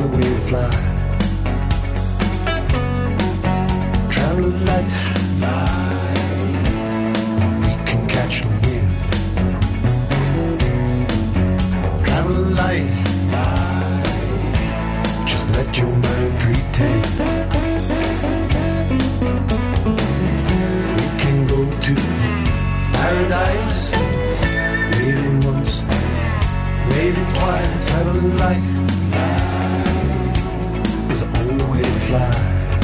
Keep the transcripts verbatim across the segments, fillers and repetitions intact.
only way to fly. Travel light, we can catch the wind. Travel light, just let your mind pretend. We can go to paradise, maybe once, maybe twice. Travel light is the only way to fly.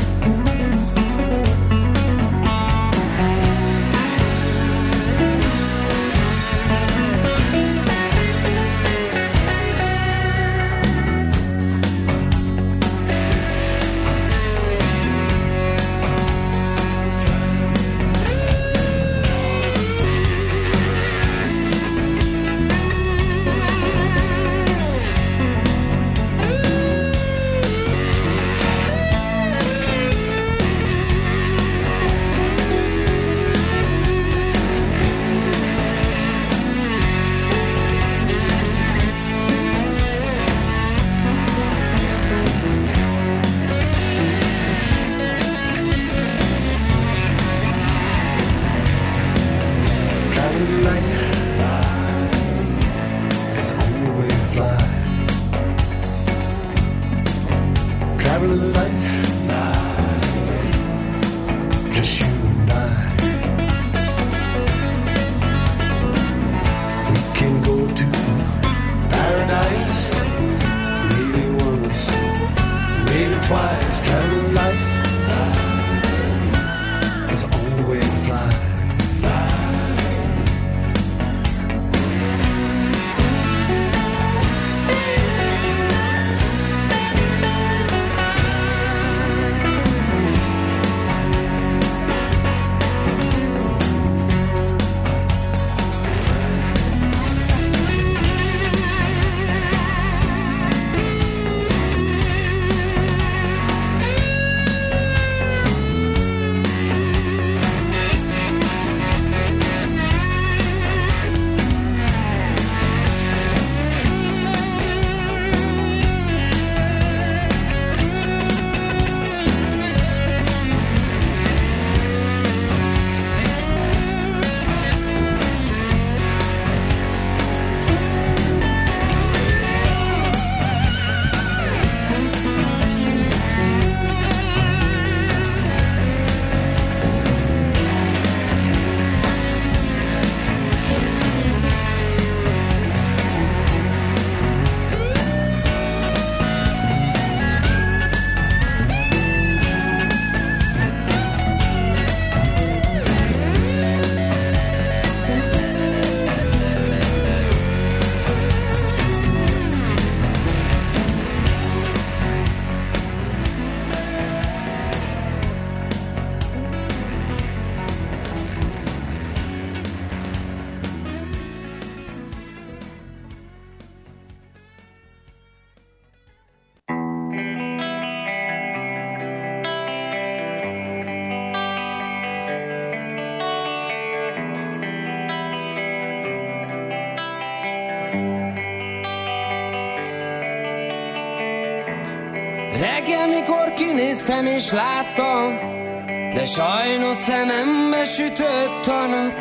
Reggel, mikor kinéztem és láttam, de sajnos szemembe sütött a nap.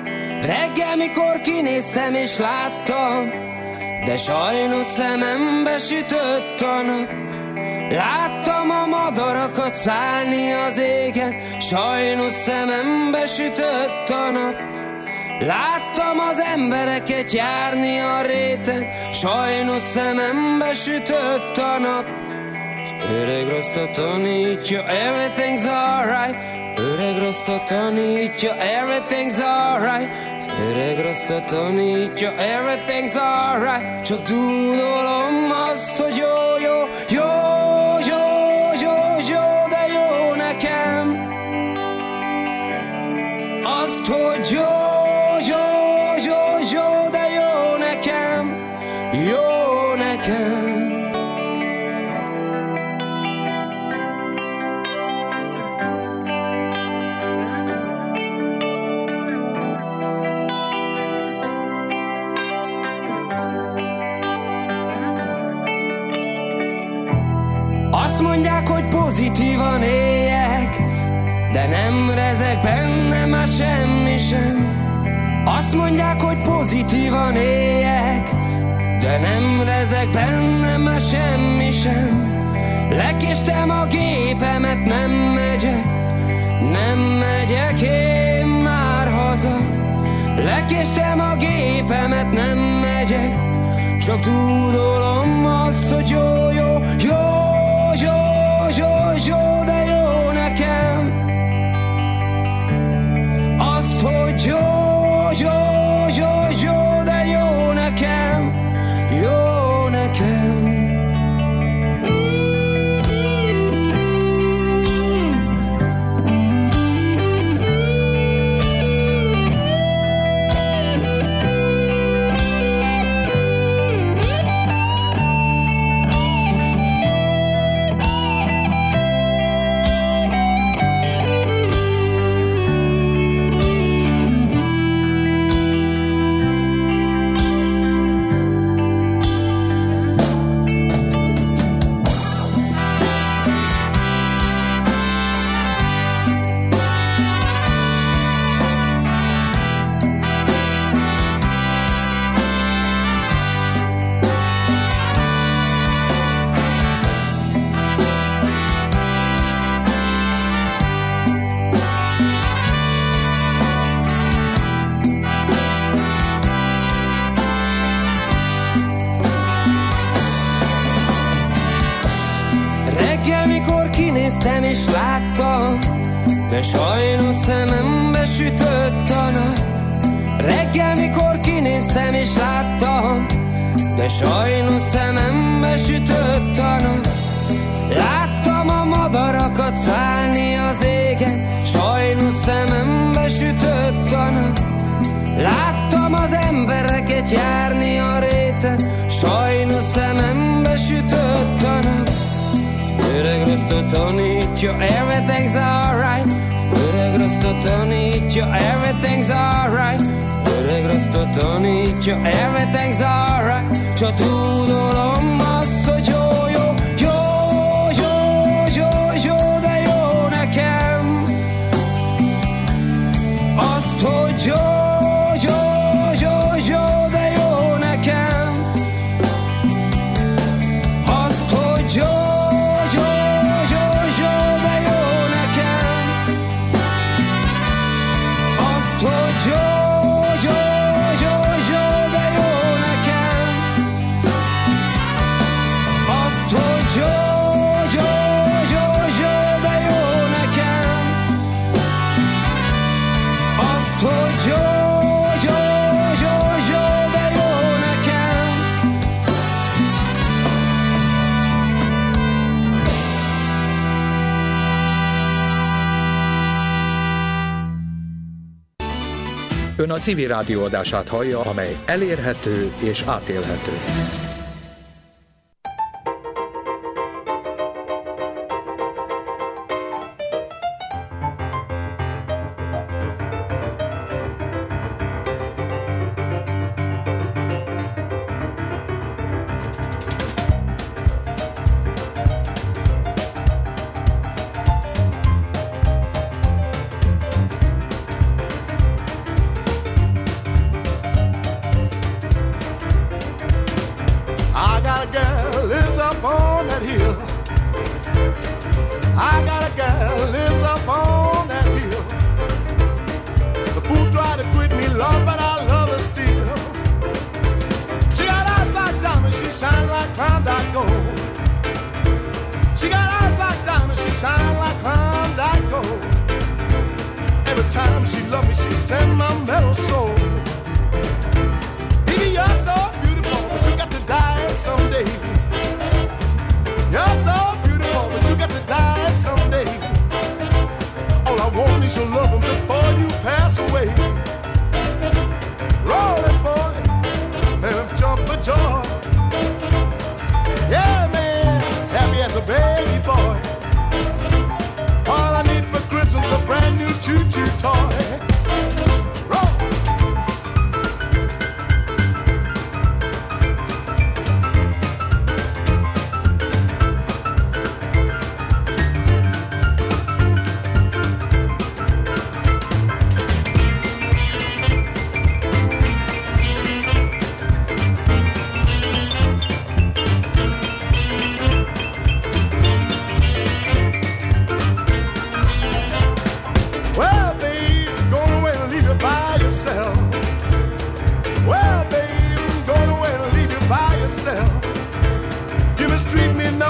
Reggel, mikor kinéztem és láttam, de sajnos szemembe sütött a nap. Láttam a madarakat szállni az égen, sajnos szemembe sütött a nap. Láttam az embereket járni a réten, sajnos szemembe sütött a nap. Az öreg rostot tanítja, everything's alright. Az öreg rostot tanítja, everything's alright. Az öreg rostot tanítja, everything's alright. Csak dúdolom azt, hogy jó, jó, jó, jó, jó, jó, de jó nekem. Azt, hogy jó, jó, jó, jó, de jó nekem. Jó nekem. Azt mondják, hogy pozitívan éljek, de nem rezeg bennem már semmi sem. Azt mondják, hogy pozitívan éljek, de nem rezeg bennem már semmi sem. Lekéstem a gépemet, nem megyek, nem megyek én már haza. Lekéstem a gépemet, nem megyek, csak tudolom azt, hogy jó, jó, jó, jó, jó, jó, de jó nekem. Azt, hogy jó, jó, jó, jó, de jó nekem, jó nekem. Kinéztem és láttam, de sajnos szemembe sütött a nap. Reggel, mikor kinéztem és láttam, de sajnos szemembe sütött a nap. Láttam a madarakat szállni az égen, sajnos szemembe sütött a nap. Láttam az embereket járni a réten, sajnos szemembe sütött a nap. Öreg rostot tanítja, everything's alright. Öreg rostot tanítja, everything's alright. Öreg rostot tanítja, everything's alright. Csak tudolom azt, hogy jó, jó, jó, jó, jó, jó, de jó nekem. Azt, hogy jó, jó, jó, jó, de jó nekem. Azt, hogy jó. Ön a Civil Rádió adását hallja, amely elérhető és átélhető.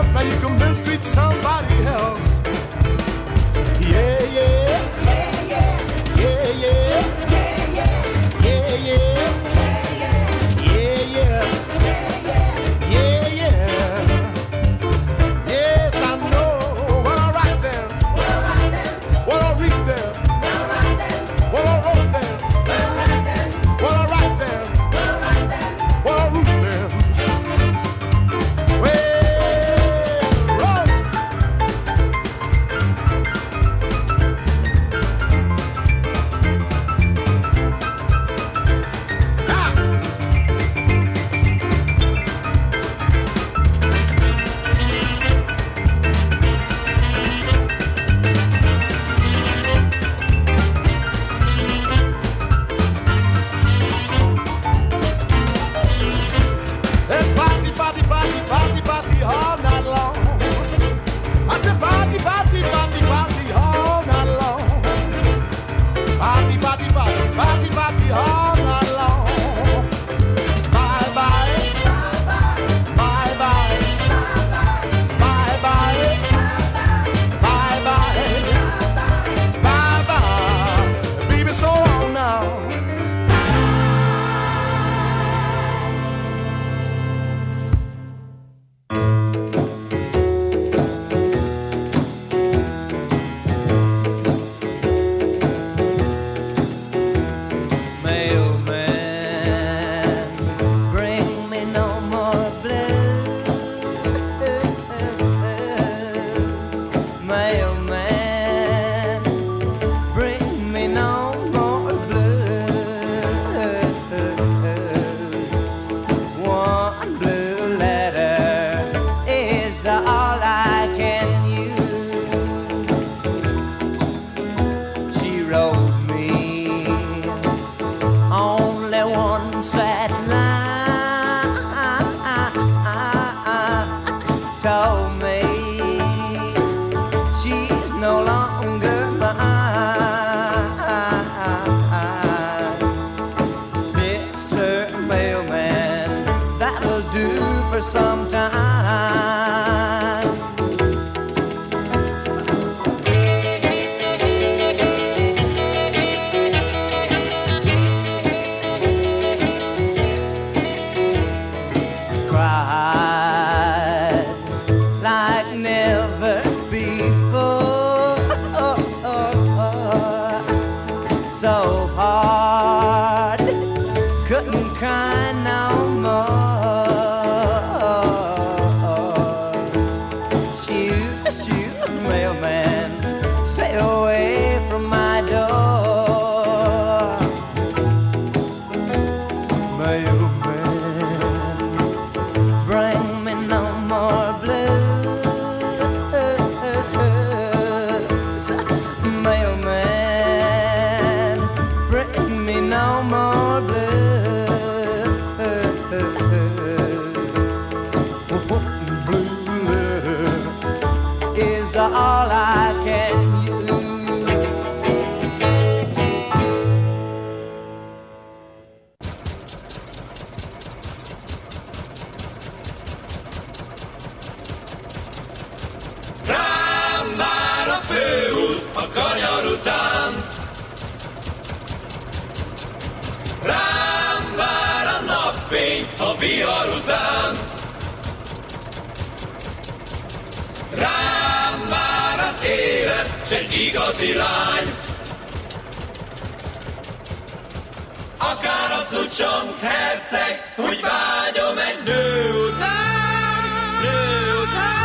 yourself, now you can mistreat somebody else. Yeah, yeah. Yeah, yeah. Yeah, yeah. Yeah, yeah. Yeah, yeah. Yeah, yeah. Yeah, yeah. Yes, I know what I write there. What I read there. What I wrote there. What I write there. What I wrote there. Well, roll. Let's party, party, party, party, party all night long. I said party, party, party, party all night long. Party, party, party, party, party all night long. Bye, bye. Bye, bye. Bye, bye. Bye, bye. Bye, bye. Baby, so long now. Mailman, bring me no more blues. Mailman, bring me no more blues. One blue letter is all I can use. She wrote me only one sad line, told me she's no longer mine. Mister Mailman, that'll do for some time. Cried like never before. So hard, couldn't cry no more. Shoot, shoot, mailman, stay away from my door. Mailman, bring me no more blues. Mailman, bring me no more blues. Blue letter is all I can use. Rám vár a főút a kanyar után. Rám vár a napfény a vihar után. Rám vár az élet, s egy igazi lány. Akár a szucsong herceg, úgy vágyom egy nő után, nő után.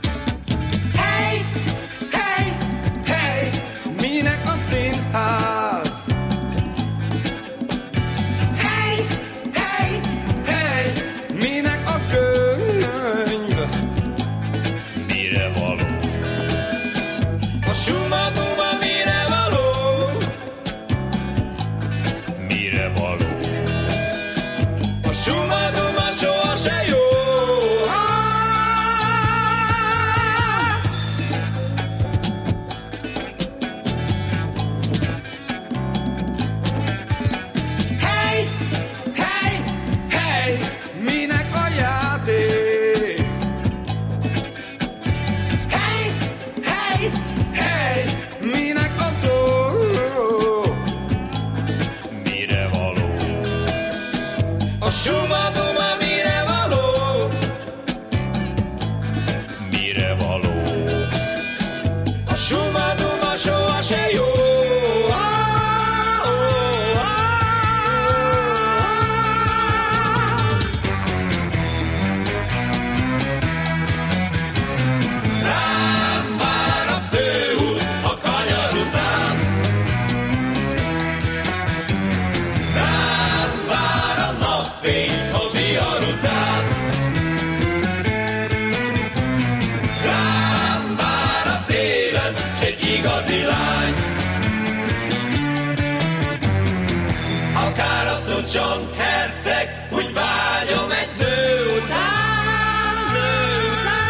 Minek a színház? mire való? A suma-duma soha se jó. Hey, hey, hey, minek a játék? Hey, hey, hey, minek a szó? Mire való? A suma-duma mire való? Mire való? A suma-duma soha se jó. Rám vár a főút a kanyar után. Rám vár a napfény a vihar után. Rám vár az élet, s egy igazi lány. Akár a szucson herceg, úgy vágyom egy nő után, nő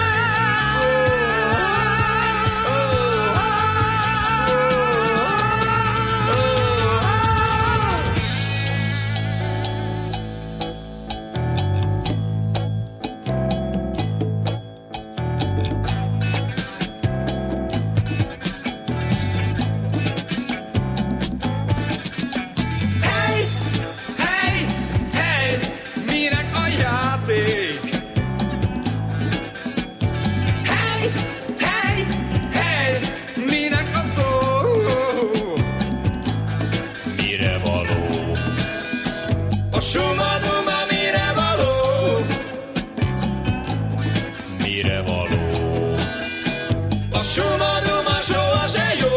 Hey, hey, hey, minek a játék? Hey, hey, hey, minek a szó? mire való? A suma-duma mire való? Mire való? A suma-duma soha se jó.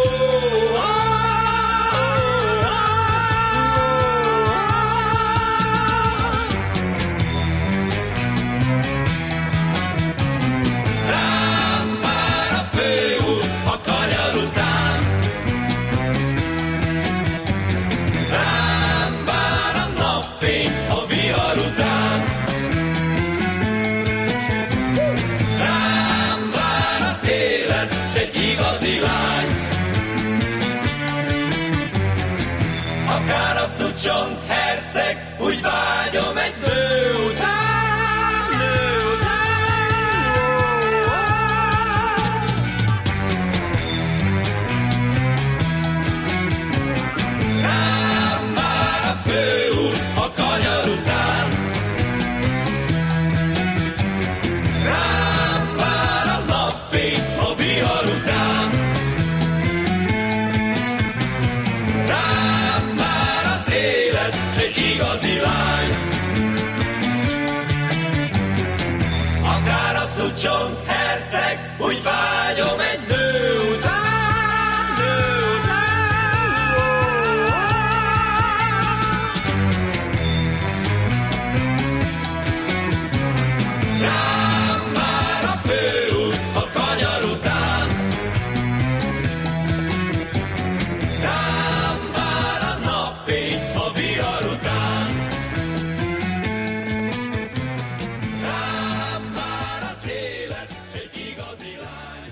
Rám vár a főút a kanyar után. Rám vár a napfény a vihar után. Rám vár az élet, s egy igazi lány. Akár a szucson herceg, úgy vágyom egy nő után, nő után. Rám vár a főút a kanyar után. Rám vár a napfény a vihar után. Rám vár az élet, s egy igazi lány. Akár a szucson herceg, úgy vágyom egy nő után, nő után. Rám vár a főút a kanyar után. Rám vár a napfény a vihar után. Rám vár az élet, s egy igazi lány.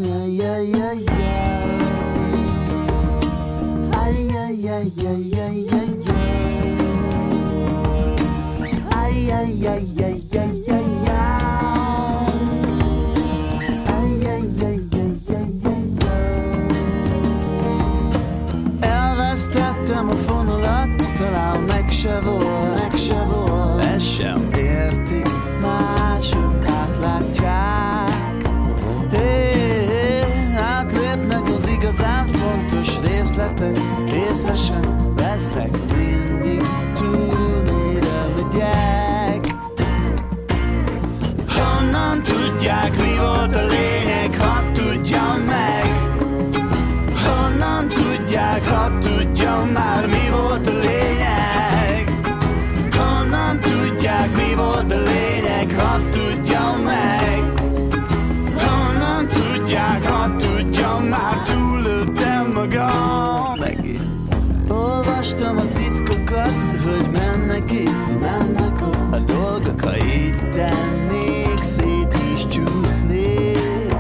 Elvesztettem a fonalat, talán meg se volt, meg se volt. Ez sem értik, mások átlátják. Hé, hé, átlépnek az igazán fontos részletek, észre sem vesztek, mindig túl mélyre megyek. Honnan tudják, mi volt a lényeg, hadd tudjam meg. Honnan tudják, hadd tudjam már, mi volt a lényeg. Honnan tudják, mi volt a lényeg, hadd tudjam meg. Honnan tudják, hadd tudjam már, túlöltem magam. Megint olvastam a titkokat, hogy mennek itt, mennek ott. A dolgok, ha itt tennék, szét is csúsznék.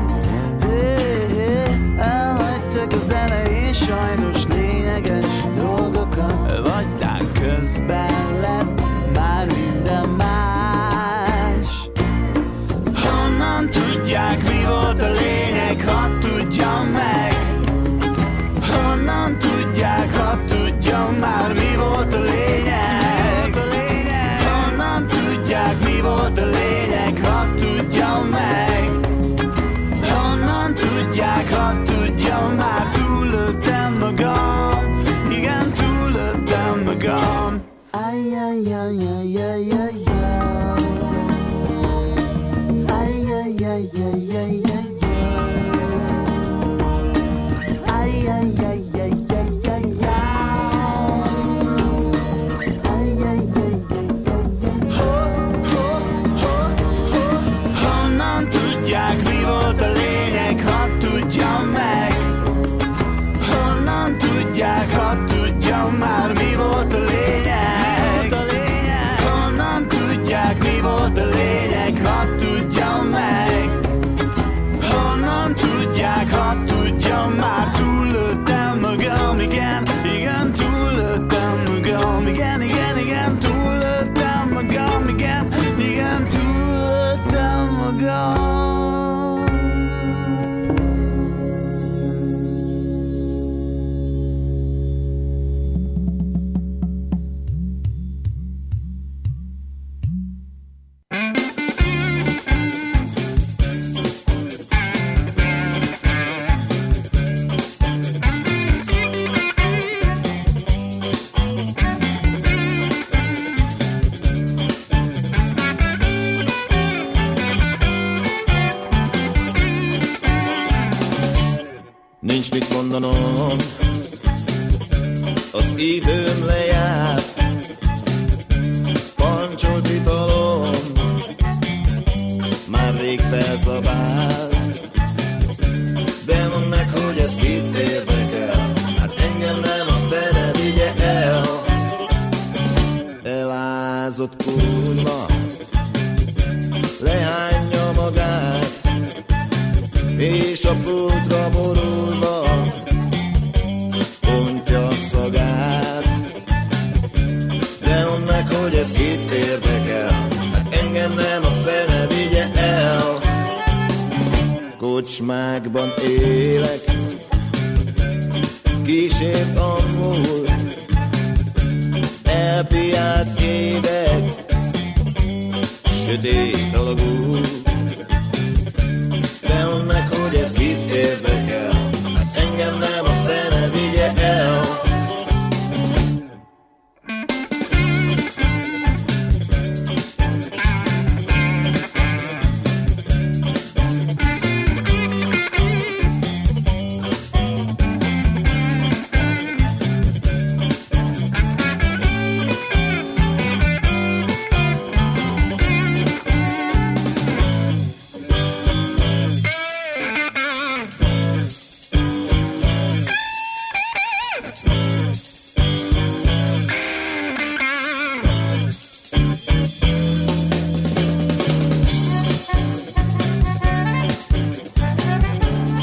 Elhagytak az elején sajnos lényeges dolgokat, vagytán közben lett már minden más. Honnan tudják, mi volt a lényeg, hadd tudjam meg. Honnan tudják, hadd tudjam már, mi volt a lényeg. Honnan tudják, mi volt a lényeg, hadd tudjam meg. Honnan tudják, hadd tudjam már, túlöltem magam. Igen, túlöltem magam. Ajjajjajjajjajjaj. Ajjajjajjajjajjaj. Ajjajjajjajjajjaj. Honnan tudják, mi volt a lényeg, hadd tudjam meg. Honnan tudják, hadd tudjam már, mi volt a lényeg. Honnan tudják, mi volt a lényeg, hadd tudjam meg. Honnan tudják, hadd tudjam már, túlöltem magam, igen, igen, túlöltem magam, igen, igen, igen, túlöltem magam, igen, igen, túlöltem magam. Nincs mit mondanom, az időm lejárt, pancsolt italom már rég felszabált. De mondd meg, hogy ez kit érdekel, hát engem nem a fene vigye el. Elázott kurva lehányja magát, és a pultra borulva pontja a szagát. De mondd meg, hogy ez kit érdekel, hát engem nem a fene vigye el. Kocsmákban élek, kísért a múlt, elpiált évek, sötét alagút. De mondd meg, hogy ez kit érdekel, hát engem nem a fene vigye el.